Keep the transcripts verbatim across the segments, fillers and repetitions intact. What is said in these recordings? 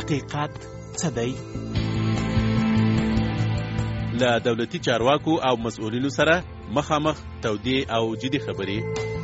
حقیقت څه دی؟ له دولتي چارواکو او مسؤلینو سره مخامخ تودې او جدي خبرې.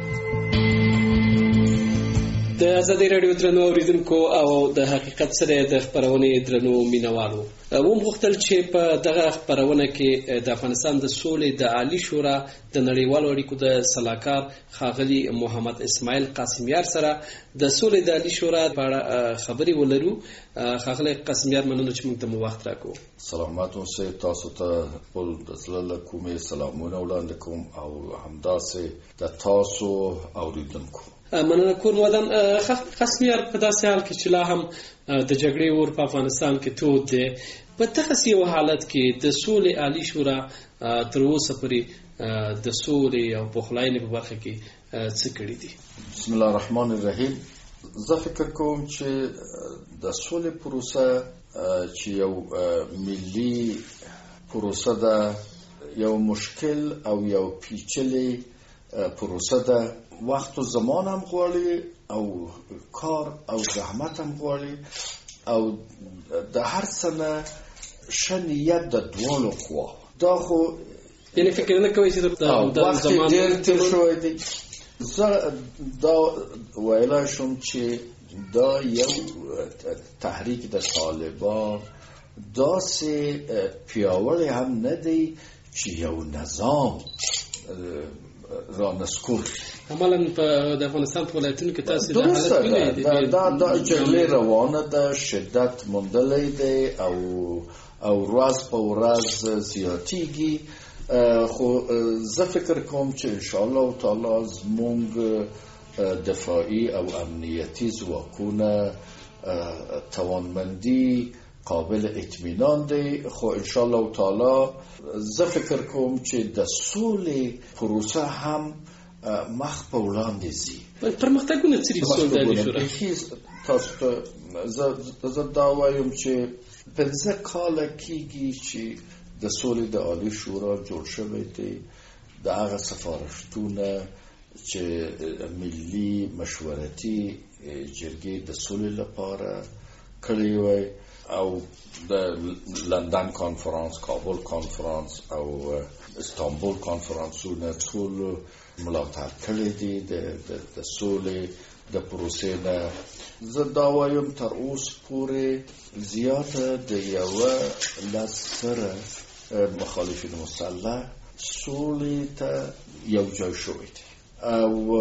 د ازادي راډیو درنو اوریدونکو او د حقیقت سره د خبرونې درنو مینوالو، و مغوښتل چې په دغه خبرونه کې د افغانستان د سولې د عالی شورا د نړیوالو اړیکو د سلاکار ښاغلي محمد اسماعیل قاسمیار سره د سولې د عالی شورا په اړه خبرې ولرو. ښاغلی قاسمیار، مننه چې موږ ته مو وخت راکړو. سلامات اوسئ. تاسو ته خپل د زړه له کومې سلامونه وړاندې کوم او همداسې د تاسو اوریدونکو. مننه کوم. ودان قاسمیار، په داسې حال کې چې لا هم د جګړې اور په افغانستان کې تود دی، په دغسې یو حالت کې د سولې عالی شورا تر اوسه پورې د سولې او پخلاینې په برخه کې څه کړي دي؟ بسم الله الرحمن الرحیم. زه فکر کوم چې د سولې پروسه چې یو ملي پروسه ده، یو مشکل او یو پیچلې پروسه ده. وخت و زمان هم غواړي او کار او زحمت هم غواړي او د هر څه نه ښه نیت د دواړو خواو. دا خو یعنې فکر نه کوئ چې د وخت ډېر تېر شوی دی. زه دا ویلی شم چې دا یو تحریک د طالبان داسې پیاوړی هم نه دی چې یو نظام را نسکور. عملاً په د افغانستان په ولایتونو کې تاسې د حالت وینئ، دا دا جګړې روانه ده، شدت موندلی دی او او ورځ په ورځ زیاتیږي. خو زه فکر کوم چې انشاءالله تعالی زمونږ دفاعي او امنیتي ځواکونه توانمندي قابل اطمینان دی. خو انشاءالله تعالی زه فکر کوم چې د سولې پروسه هم مخ په وړاندې ځي. پرمختګونه څه دي د سولې د عالی شورا؟ تاسو ته زه دا وایم چې پنځه کاله کېږي چې د سولې د عالی شورا جوړ شوی دی. د هغه سفارشتونه چې ملي مشورتي جرګې د سولې لپاره کړی وی او د لندن کانفرانس، کابل کانفرانس او استانبول کانفرانسونه ټول ملاتړ کړی دي د سولې د پروسې نه. زه دا وایم تر اوس پورې زیاته د یوه لس سره مخالفین مسلح سولې ته یو ځای شوی دی او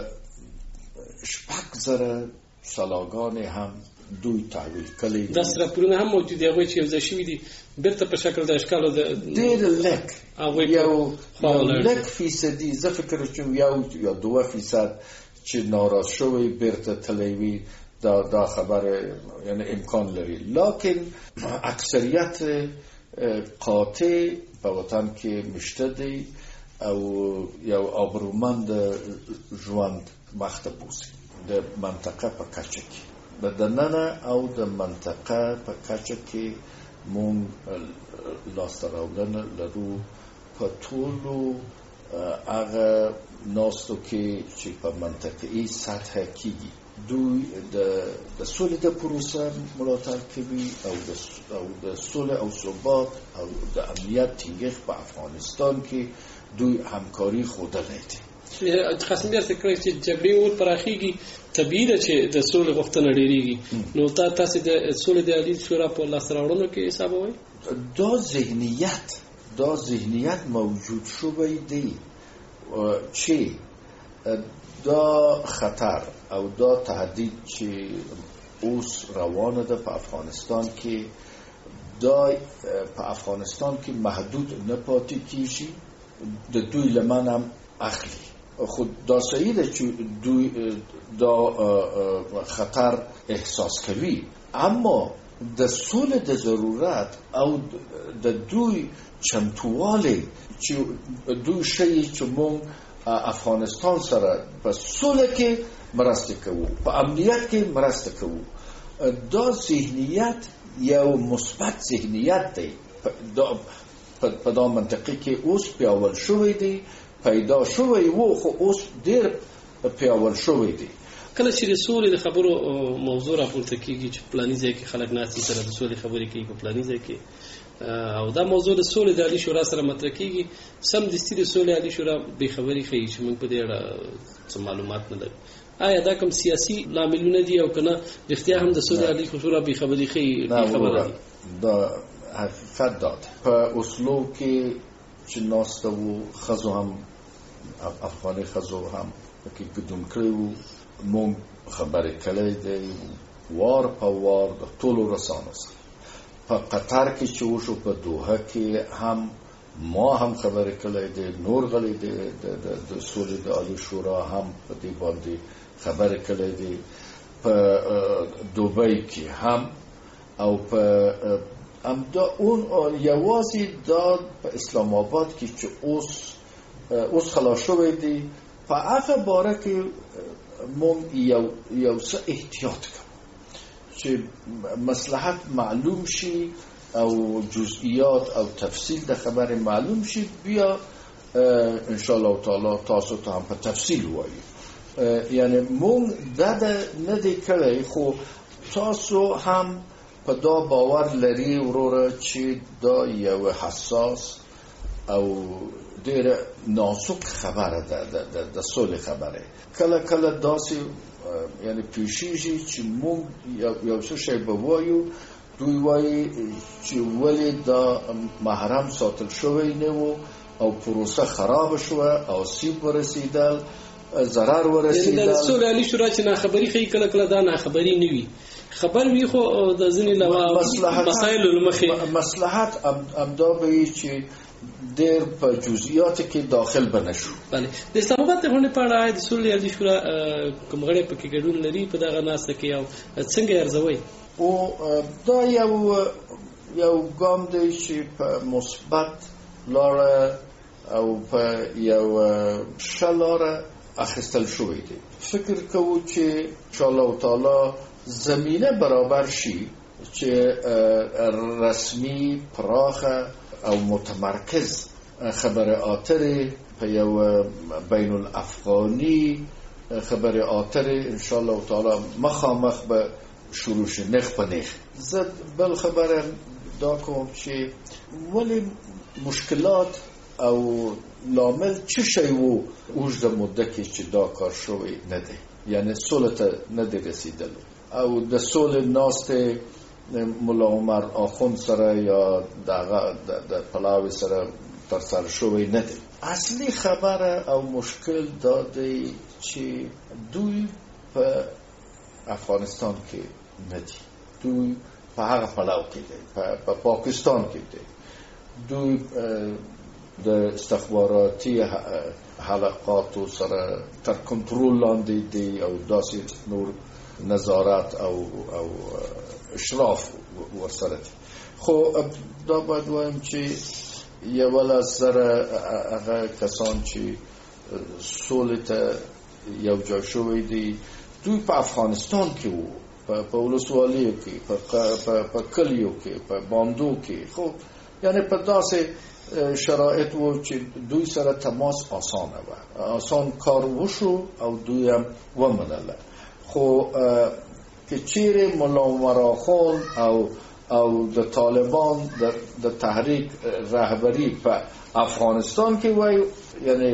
شپږ زره سلاګانې هم دوی تحویل کړي دي. داسې راپورونه هم موجود دي هغوی چې یو ځای شوي دي بیرته په شکل د اشکالو ډېر لږ یو لږ فیصدي. زه فکر کوم یو یا دوه فیصد چې ناراض شوی بیرته تللی وي. دا دا خبره یعنی امکان لري، لکن اکثریت قاطع په وطن کې مشته دی او یو آبرومند ژوند مخ ته بوځي د منطقه په کچه کې. د دننه او د منطقه په کچه کې مونږ لاسته راوړنه لرو په ټولو هغه ناستو کې چې په منطقه‌ای سطح کېږي. دوی د سولې د پروسه ملاتړ کوي او د سولې او ثبات او د امنیت ټینګښت په افغانستان کې دوی همکاري ښودلی دی. قاسمیار څه کوي چې جګړې اور پراخېږي، طبیعي ده چې د سولې غوښتنه ډېرېږي. نو تا تاسې د سولې د عالی شورا په لاسته راوړنو کې حسابوئ؟ دا ذهنیت دا ذهنیت موجود شوی دی چې دا خطر او دا تهدید چې اوس روانه ده په افغانستان کې، دا په افغانستان کې محدود نه پاتې کیږي، د دوی لمن هم اخلي. خود دا صحیح ده چې دوی دا خطر احساس کوي، اما د سولې د ضرورت او د دوی چمتووالی چې دوی شي چې مونږ افغانستان سره په سوله کې مرسته کوو، په امنیت کې مرسته کوو، دا ذهنیت یو مثبت ذهنیت دی په دا منطقه کې اوس پیاوړی شوی دی، پیدا شوی وو خو اوس ډیر پیاوړی شوی دی کله چې د سولې د خبرو موضوع راپورته کیږي چې پلاني ځای کې خلک ناستي سره د سولې خبرې کوي په پلاني ځای کې او دا موضوع د سولې د عالی شورا سره مطرح کیږي سم دستي د سولې عالی شورا به خبرې کوي چې موږ په دې اړه څه معلومات نه لرو. آیا دا کوم سیاسي لاملونه دي او کنه اختیار هم د سولې عالی شورا به خبرې کوي؟ خبره دا حقیقت داد په اسلو کې چې ناسته وو خزو هم افغاني خزو هم کې ګډون کړو مونږ خبرې کړې دي وار په وار د ټولو رسانو سره په قطر کې چې وشو په دوحه کې هم ما هم خبرې کړې دي نور غلي دي د سولې د عالی شورا هم په دې باندې خبرې کړې دي په دوبۍ کې هم او په ام دا اون یوازې دا په اسلام آباد کې چې اوس اوس خلاص شوی دی په هغه باره کې مونږ یو یو څه احتیاط کوو چې مصلحت معلوم شي او جزئیات او تفصیل د خبرې معلوم شي بیا ان شاء الله تعالی تاسو ته هم په تفصیل وایو. یعنی مونږ دا نه دی کړی خو تاسو هم په دا باور لري وروره چې دا یو حساس او ډېر نازک خبره ده د سولې خبره کله کله داسې یعنی پیشیږي چې موږ یو څه شی به وایو دوی وایي چې ولې دا محرم ساتل شوی نه و او پروسه خراب شوه او سیب ورسېدل ضرر ورسېدل. د سولې عالی شورا چې ناخبري ښیي کله کله دا ناخبري نه وي خبر وی خو د ځینې لوا مسایل لمخې مصلحت امدا به چې ډېر په جزئیات کې داخل بنشو. بله د اسلام آباد ته هونه پاړه د سولې عالی شورا کوم غړي پکې ګډون لري په دغه ناسته کې او څنګه ارزوي او دا یو یو ګام دی چې په مثبت لاره او په یو شلاره اخیستل شوی دی. فکر کوو چې ان شاء الله تعالی زمینه برابر شي چې رسمي پراخه او متمرکز خبره اترې په یو بین الافغانی خبره اترې ان شاء الله تعالی مخامخ به شروع شي نخ په نخ. زه بل خبره دا کوم چې ولی مشکلات او لامل چه شی وو اوږده مدته کې چې دا کار شوی نه دی یعنی سولې ته نه دی رسیدلی او د سولې ناسته مولا عمر آخوند سره یا دغه د پلاوی سره تر سره شوی نه دی. اصلي خبره او مشکل دا دی چې دوی په افغانستان کې نه دي دوی په هغه پلاو کې دی په پاکستان کې دی دوی د استخباراتي حلقاتو سره تر کنټرول لاندې دي او داسې نور نظارت او او اشراف ورسره دي. خو دا باید وایم چې یو لاس سره هغه کسان چې سولې ته یو ځای شوی دي دوی په افغانستان کې وو په ولسوالیو کې په کلیو کې په باندو کې خو یعنی په داسې شرایط وو چې دوی سره تماس آسانه و آسان کار وشو او دوی هم ومنله. خو که چیرې مولا عمر آخوند او او د طالبان د تحریک رهبری په افغانستان کې وای یعنی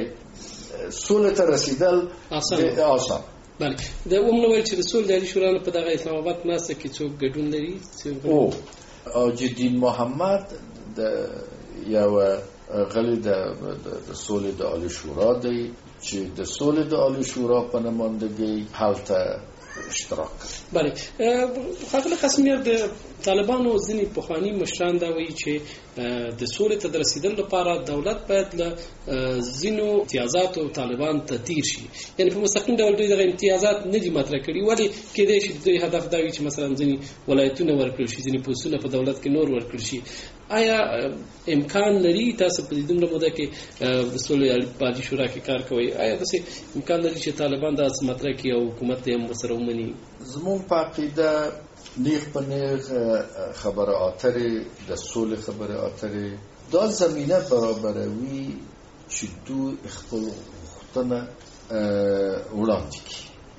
سولې ته رسیدل آسان. بله د عمومي ویل چې د سولې عالی شورا په دغه اسلام آباد ناسته کې څوک ګډون لري او حاجی محمد د یو غلی د سولې د عالی شورا دی چې د سولې د عالی شورا په نمائندګۍ هلته اشتراک کوي. بله ښاغلی قاسمیار د طالبانو ځینې پخواني مشران دا وایي چې د سولې ته د رسیدل لپاره دولت باید له ځینو امتیازاتو طالبان ته تیر شي یعنی په مستقیم ډول دوی دغه امتیازات نه دي مطرح کړي ولې کېدای شي دوی هدف دا وي چې مثلا ځینې ولایتونه ورکړل شي ځینې پوستونه په دولت کې نور ورکړل شي. آیا امکان لري تاسو په دې دومره موده کې د سولې عالی شورا کې کار کوئ آیا داسې امکان لري چې طالبان دا مطرح کړي او حکومت یې هم ورسره ومني؟ زموږ په عقیده نیغ په نیغ خبره اترې د سولې خبره اترې دا زمینه برابروي چې دوی خپل غوښتنه وړاندې کړي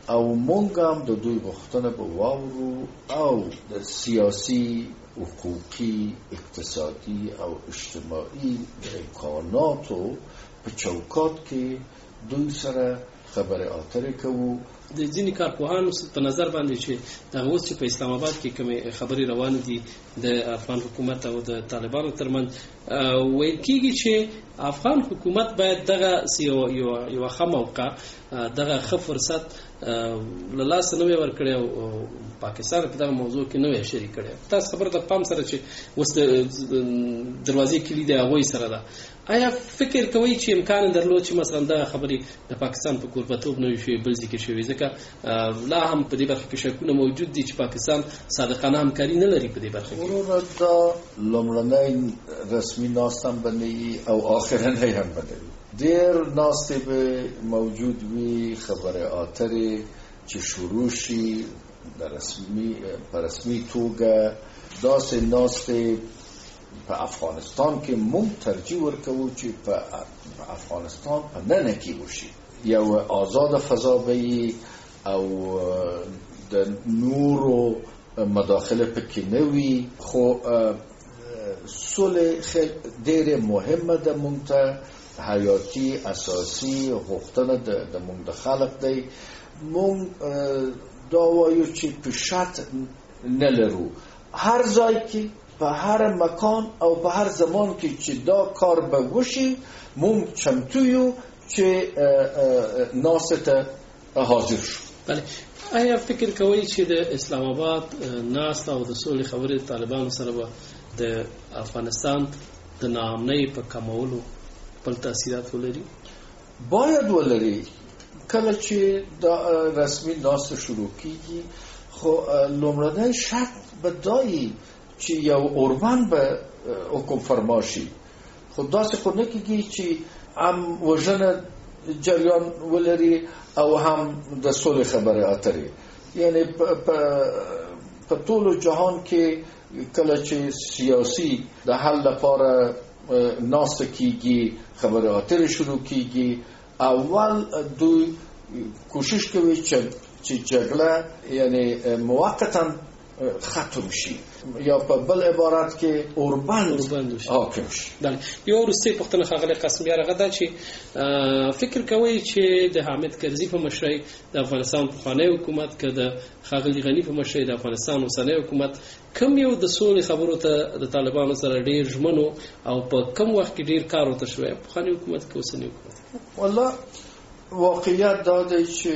او مونږ هم د دوی غوښتنه به واورو او د سیاسي، حقوقي، اقتصادي او اجتماعي امکاناتو په چوکاټ کې دوی سره خبرې اترې کوو. د ځینې کارپوهانو په نظر باندې چې دغه اوس چې په اسلام آباد کې کومې خبرې روانې دي د افغان حکومت او د طالبانو ترمنځ، ویل کېږي چې افغان حکومت باید دغه یو یو ښه موقع، دغه ښه فرصت له لاسه نه وي ورکړی او پاکستان په دغه موضوع کې نه وي شریک کړی. تاسو خبره د پام سره چې اوس د دروازې کلي د هغوی سره ده، آیا فکر کوئ چې امکان درلود چې مثلا دغه خبرې د پاکستان په کوربتوب نه وي شوې بل ځای کې شوې؟ ځکه لا هم په دې برخه کې شکونه موجود دي چې پاکستان صادقانه همکاري نه لري په دې برخه کې. وروره دا لومړنی رسمي ناست هم به نه وي او آخرنی هم به نه وي. ډېر ناستې به موجود وي، خبرې اترې چې شروع شي د رسمي په رسمي توګه. داسې ناستې په افغانستان کې مونږ ترجیح ورکوو چې په افغانستان په ننه کې وشي، یو آزاد فضا به او د نورو مداخله پکې نه وي. خو صلح خیلی ډېره مهمه ده، مونږ ته حیاتي اساسي غوښتنه د مونږ د خلق دی. مونږ دا وایو چې په شرط نه لرو، هر ځای کې په هر مکان او په هر زمان کې چې دا کار به وشي مونږ چمتو یو چې ناسته حاضر شو. بله، آیا فکر کوئ چې د اسلام آباد ناست او د سولې خبرې طالبانو سره به د افغانستان د ناامنۍ په کمولو خپل تاثیرات ولري؟ باید ولري. کله چې دا رسمي ناست شروع کیږي، خو لومړنی شرط به دایی چې یو اوربند به حکم فرما شي. خو داسې خو نه کېږي چې هم وژنه جریان ولري او هم د سولې خبرې اترې. یعنی په ټول جهان کې کله چې سیاسي د حل لپاره ناست کیږي، خبرې اترې شروع کیږي، اول دوی کوشش کوي چې جګړه یعنی موقتا ختم شي، یا په بل عبارت کې اوربند حاکم شي. بله، یو وروستۍ پوښتنه ښاغلی قاسمیار هغه ده چې فکر کوئ چې د حامد کرزي په مشرۍ د افغانستان پخوانی حکومت که د ښاغلي غني په مشرۍ د افغانستان اوسنی حکومت کوم یو د سولې خبرو ته د طالبانو سره ډېر ژمنو او په کم وخت کې ډېر کار ورته شوی، پخوانی حکومت که اوسنی حکومت؟ والله واقعیت دا دی چې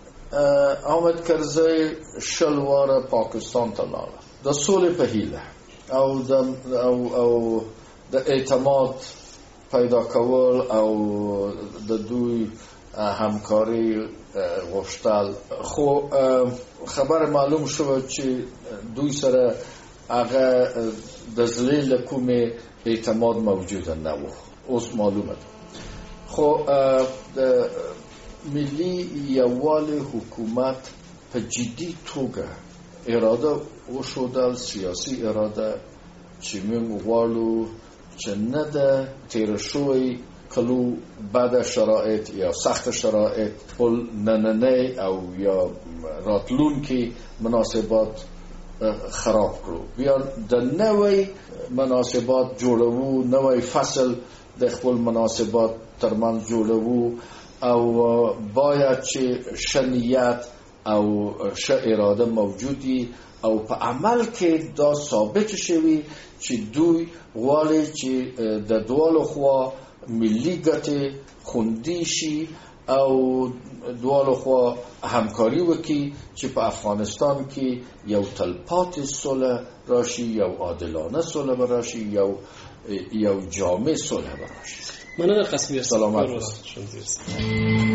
حامد کرزی شل واره پاکستان ته لاړه د سولې په هیله او د او او د اعتماد پیدا کول او د دوی همکاري غوښتل. خو خبر معلوم شو چې دوی سره هغه د زړه له کومې اعتماد موجود نه و، اوس معلومه ده. خو د ملی یووالي حکومت په جدي توګه اراده وشودل، سیاسي اراده چې موږ غواړو چې نه د تیر شوی کلو بعد شرایط یا سخت شرایط ټول نننی او یا راتلونکي مناسبات خراب کړو، بیا د نوې مناسبات جوړو، نوې فصل د خپل مناسبات ترمنځ جوړو او باید چې شنیت او ش اراده موجودی او په عمل کې دا ثابت شوی چې دوی غواړي چې د دوالو خوا ملي ګټې خوندي شي او دوالو خوا همکاري وکړي چې په افغانستان کې یو تلپاتې صلح راشي، یو عادلانه صلح راشي، یو یو جامع صلح راشي. مننه قاسمیار. سلامت.